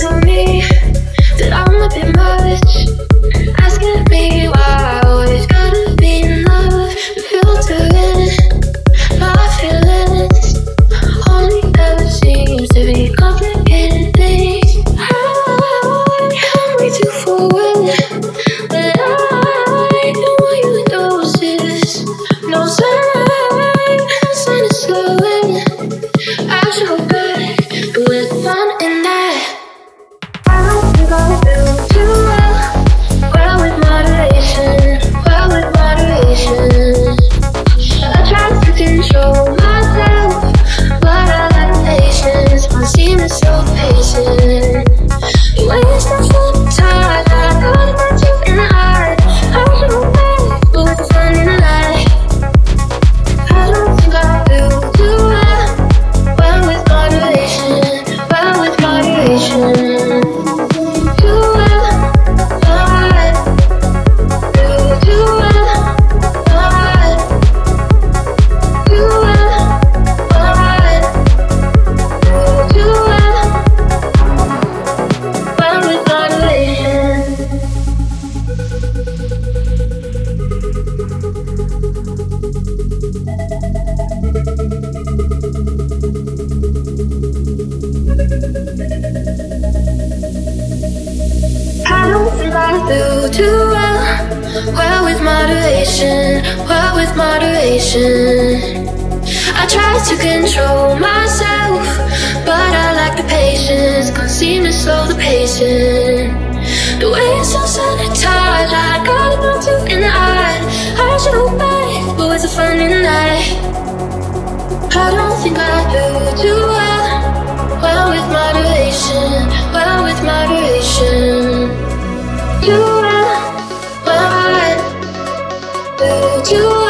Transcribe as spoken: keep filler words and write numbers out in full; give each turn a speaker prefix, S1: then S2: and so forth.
S1: do too well. Well with moderation, well with moderation. I try to control myself, but I lack the patience. Can't seem to slow the pacing. The way it's so sanitized, I got it on two in the eye. I should obey, but what's the fun in that? I don't think I do too well. Well with moderation, well with moderation. Too well, well I do too well.